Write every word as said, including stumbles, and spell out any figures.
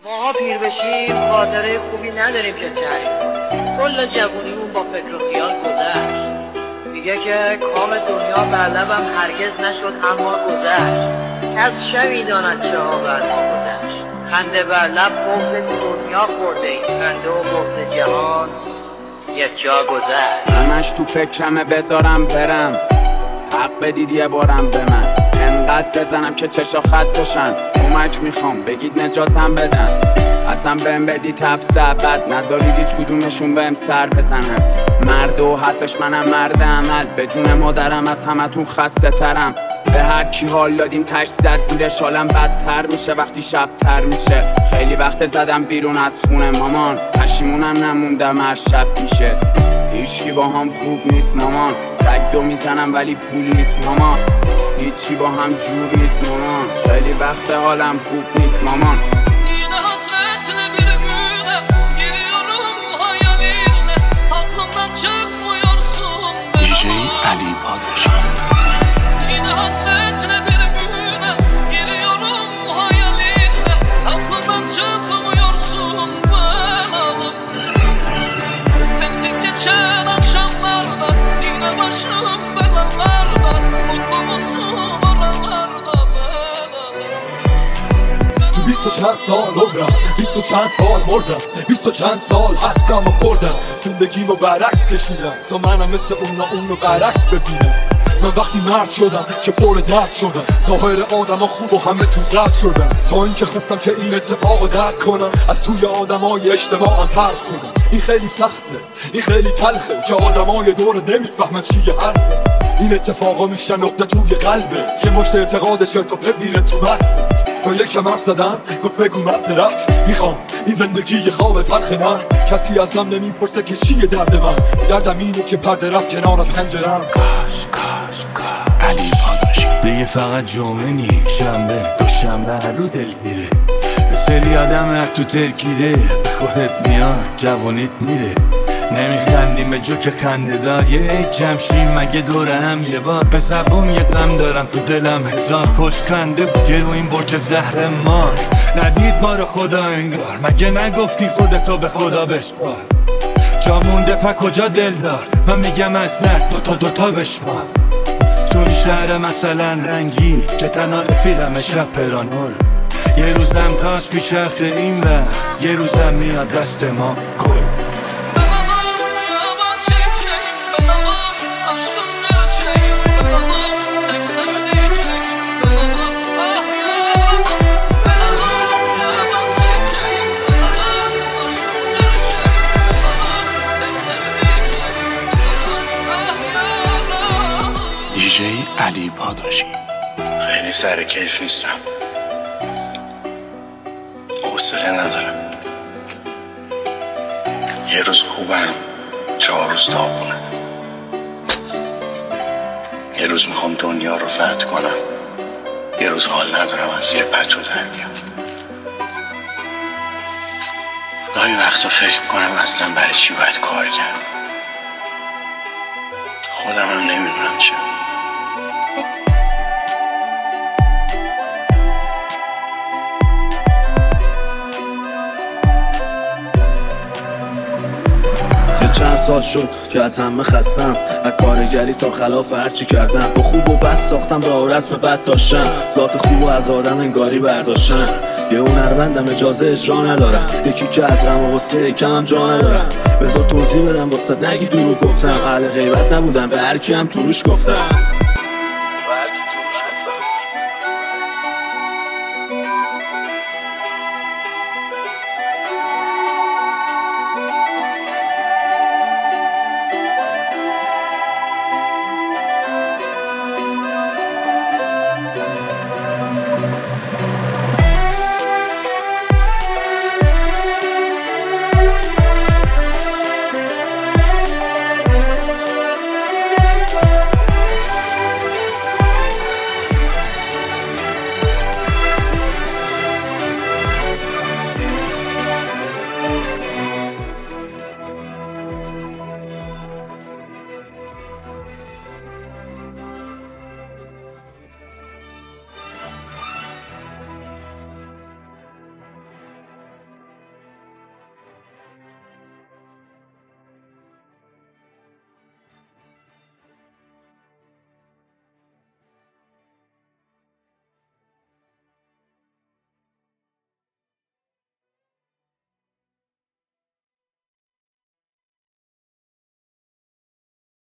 ماها پیر بشیم خاطره خوبی نداریم که تعریف کنیم. کل جوونیمون با فکر و خیال گذشت. میگه که کام دنیا بر لبم هرگز نشد اما گذشت. از شبی داند چه ها بر ما گذشت. خنده بر لب بغض دنیا خورده ای، خنده و بغض جهان یک جا گذشت. همش تو فکرمه بذارم برم، حق بدید یه بارم به من. انقدر بزنم که چشا خط باشن، کمک میخوام بگید نجاتم بدن. اصلا بهم بدید حبس ابد، نذارید هیچ کدومشون بهم سر بزنن. مرد و حرفش منم مرد عمل، به جون مادرم از همتون خسته ترم. به هر کی حال دادیم تش زد زیرش، حالم بدتر میشه وقتی شب تر میشه. خیلی وقت زدم بیرون از خونه مامان، پشیمونم نموندم هر شب میشه. هیچکی با هم خوب نیست مامان، سگ دو میزنم ولی پول نیست مامان. هیچی با هم جور نیست مامان، خیلی وقت حالم خوب نیست مامان. دیجی علی پاداشی. بیست و چند سال عمرم، بیست و چند بار مردم، بیست و چند سال حقم خوردم. زندگیمو برعکس کشیدم تا منم مثل اونا اونو برعکس ببینم. من وقتی مرد شدم که پر درد شدم، ظاهر آدم ها خوب و همه تو زرد شدم. تا اینکه خواستم که این اتفاقو درک کنم، از توی آدم های اجتماعم پرد شدم. این خیلی سخته، این خیلی تلخه که آدم های دور نمیفهمن چیه حرفه. این اتفاقا میشن نقطه توی قلبه، چه مشت اعتقاد چرت و پرت میره تو مغزت. تا یکم حرف زدم گفت بگو معذرت میخوام، این زندگی یه خواب تلخ من. کسی ازم نمیپرسه که چیه درد من، دردم اینه که پرده رفت کنار از پنجره‌ام. کاش کاش کاش علی پاداشی. دیگه فقط جمعه نی، شنبه دوشنبه هر رو دل میره. یه سری آدم هر تو ترکیده، به خودت میاد جوانیت میره. نمیخندیم به جوک خنده دار، یه جمشیم مگه دوره هم یه بار. به زبون یه غم دارم تو دلم هزار، خوشکنده بگه رو این برج زهر مار. ندید ما رو خدا انگار، مگه نگفتی خودتو به خدا بسپار. جا مونده پا کجا دل دار، من میگم از درد دوتا دوتا بشمار. توی شهر مثلا رنگی که تنها رفیقم شب پرانور. یه روزم کاس بیچرخه این و یه روزم میاد دست ما گل. دیجی علی پاداشی. خیلی سر کیف نیستم، حوصله ندارم. یه روز خوبم، چهار روز داغونه. یه روز میخوام دنیا رو فتح کنم، یه روز حال ندارم از زیر پتو در بیام. گاهی وقتا فکر میکنم اصلا برای چی باید کار کرد. خودم هم نمیدونم چه. چند سال شد که از همه خستم، از کارگری تا خلاف هرچی کردم. با خوب و بد ساختم راه و رسم بد داشتم، ذات خوب و از آدم انگاری برداشتم. یه هنرمندم اجازه اجرا ندارم، یکی که از غم و غصه کمم جا ندارم. بذار توضیح بدم واسه نگی دروغ گفتم، اهل غیبت نبودم به هر کی هم تو روش گفتم.